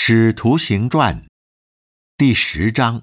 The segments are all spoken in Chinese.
使徒行传第10章。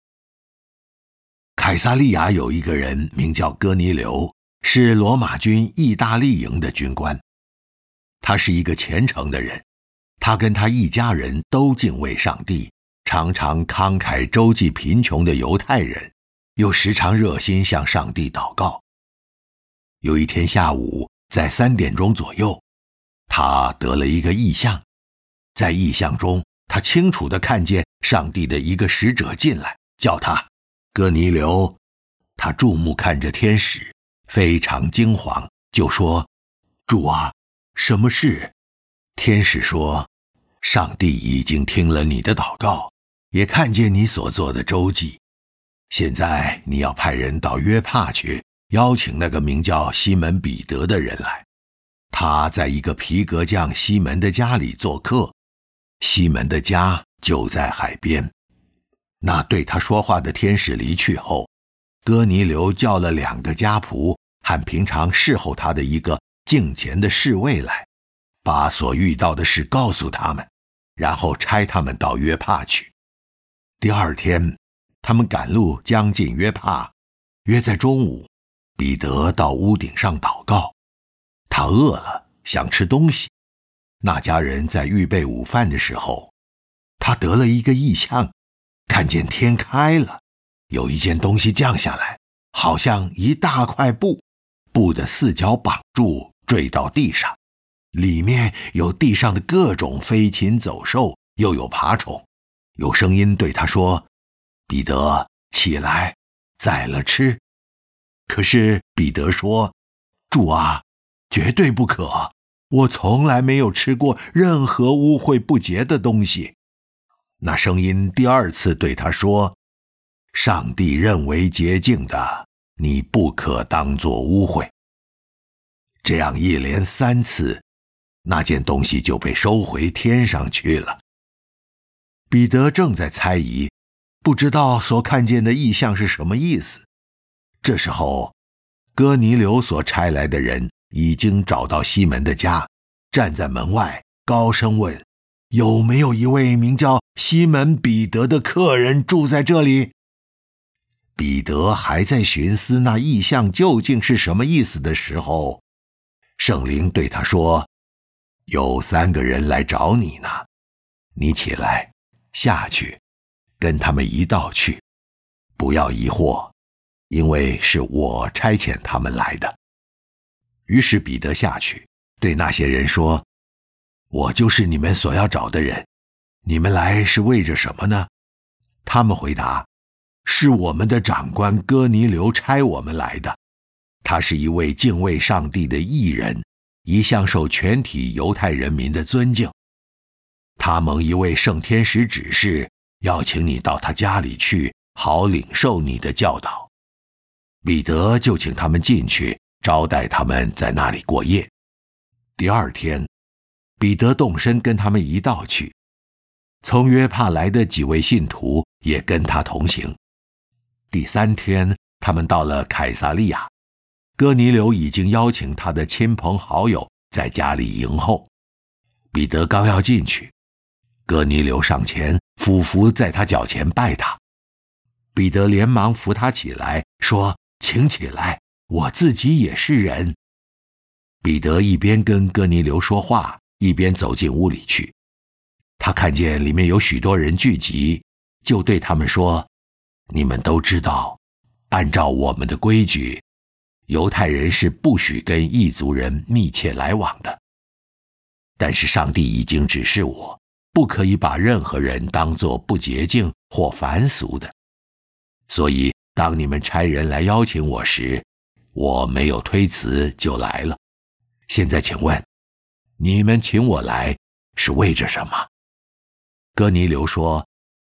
凯撒利亚有一个人名叫哥尼流，是罗马军意大利营的军官。他是一个虔诚的人，他跟他一家人都敬畏上帝，常常慷慨周济贫穷的犹太人，又时常热心向上帝祷告。有一天下午，在3点钟左右，他得了一个异象。在异象中，他清楚地看见上帝的一个使者进来，叫他哥尼流。他注目看着天使，非常惊惶，就说：主啊，什么事？天使说：上帝已经听了你的祷告，也看见你所做的周济。现在你要派人到约帕去，邀请那个名叫西门彼得的人来。他在一个皮革匠西门的家里做客，西门的家就在海边。那对他说话的天使离去后，哥尼流叫了2个家仆和平常侍候他的一个敬虔的侍卫来，把所遇到的事告诉他们，然后差他们到约帕去。第2天，他们赶路将近约帕，约在中午，彼得到屋顶上祷告。他饿了，想吃东西。那家人在预备午饭的时候，他得了一个异象，看见天开了，有一件东西降下来，好像一大块布，布的4角绑住，坠到地上，里面有地上的各种飞禽走兽，又有爬虫。有声音对他说：彼得，起来，宰了吃。可是彼得说：主啊，绝对不可，我从来没有吃过任何污秽不洁的东西。那声音第2次对他说：上帝认为洁净的，你不可当作污秽。这样一连3次，那件东西就被收回天上去了。彼得正在猜疑，不知道所看见的异象是什么意思。这时候，哥尼流所差来的人已经找到西门的家，站在门外，高声问：有没有一位名叫西门彼得的客人住在这里？彼得还在寻思那异象究竟是什么意思的时候，圣灵对他说：有3个人来找你呢，你起来，下去，跟他们一道去，不要疑惑，因为是我差遣他们来的。于是彼得下去，对那些人说：我就是你们所要找的人，你们来是为着什么呢？他们回答：是我们的长官哥尼流差我们来的。他是一位敬畏上帝的义人，一向受全体犹太人民的尊敬。他蒙一位圣天使指示，要请你到他家里去，好领受你的教导。彼得就请他们进去，招待他们在那里过夜。第2天，彼得动身跟他们一道去。从约帕来的几位信徒也跟他同行。第3天，他们到了凯撒利亚，哥尼流已经邀请他的亲朋好友在家里迎候。彼得刚要进去，哥尼流上前俯伏在他脚前拜他。彼得连忙扶他起来，说：请起来，我自己也是人。彼得一边跟哥尼流说话，一边走进屋里去。他看见里面有许多人聚集，就对他们说：你们都知道，按照我们的规矩，犹太人是不许跟异族人密切来往的。但是上帝已经指示我，不可以把任何人当作不洁净或凡俗的。所以当你们差人来邀请我时，我没有推辞就来了。现在请问，你们请我来是为着什么？哥尼流说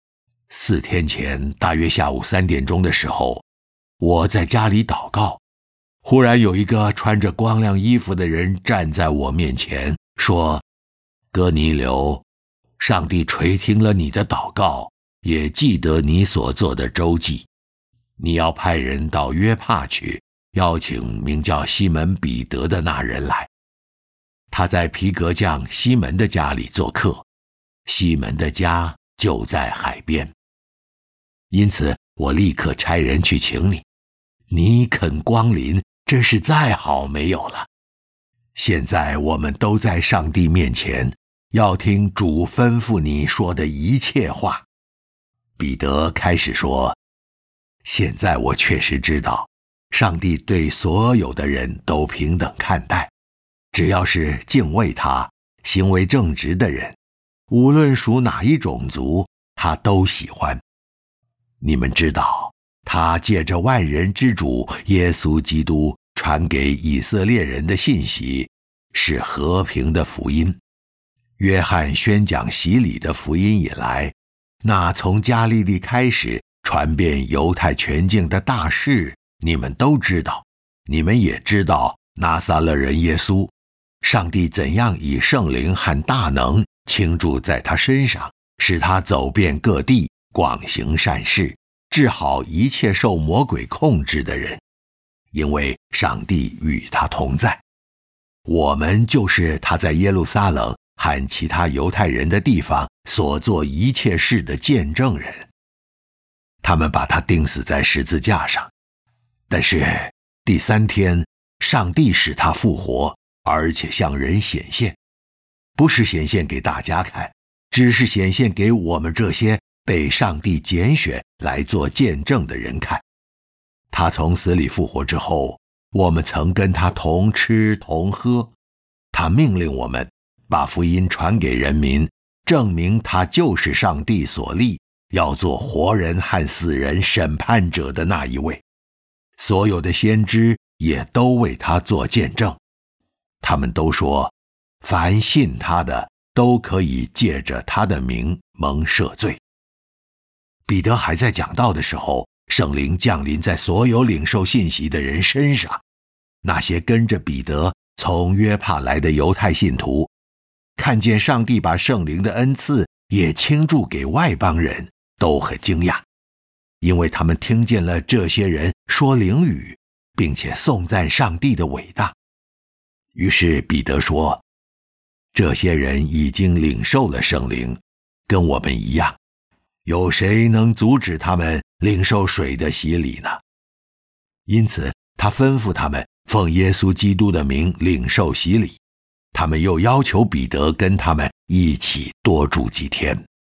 ：4天前，大约下午3点钟的时候，我在家里祷告，忽然有一个穿着光亮衣服的人站在我面前，说：哥尼流，上帝垂听了你的祷告，也记得你所做的周济。你要派人到约帕去，邀请名叫西门彼得的那人来。他在皮革匠西门的家里做客， 西门的家就在海边。因此我立刻差人去请你，你肯光临，这是再好没有了。现在我们都在上帝面前，要听主吩咐你说的一切话。彼得开始说，现在我确实知道，上帝对所有的人都平等看待，只要是敬畏他、行为正直的人，无论属哪一种族，他都喜欢。你们知道，他借着万人之主耶稣基督传给以色列人的信息，是和平的福音。约翰宣讲洗礼的福音以来，那从加利利开始传遍犹太全境的大事，你们都知道。你们也知道拿撒勒人耶稣，上帝怎样以圣灵和大能倾注在他身上，使他走遍各地，广行善事，治好一切受魔鬼控制的人，因为上帝与他同在。我们就是他在耶路撒冷和其他犹太人的地方所做一切事的见证人。他们把他钉死在十字架上，但是第3天，上帝使他复活，而且向人显现，不是显现给大家看，只是显现给我们这些被上帝拣选来做见证的人看。他从死里复活之后，我们曾跟他同吃同喝，他命令我们把福音传给人民，证明他就是上帝所立，要做活人和死人审判者的那一位。所有的先知也都为他做见证，他们都说，凡信他的都可以借着他的名蒙赦罪。彼得还在讲道的时候，圣灵降临在所有领受信息的人身上。那些跟着彼得从约帕来的犹太信徒，看见上帝把圣灵的恩赐也倾注给外邦人，都很惊讶，因为他们听见了这些人说灵语，并且颂赞上帝的伟大。于是彼得说，这些人已经领受了圣灵，跟我们一样，有谁能阻止他们领受水的洗礼呢？因此他吩咐他们奉耶稣基督的名领受洗礼，他们又要求彼得跟他们一起多住几天。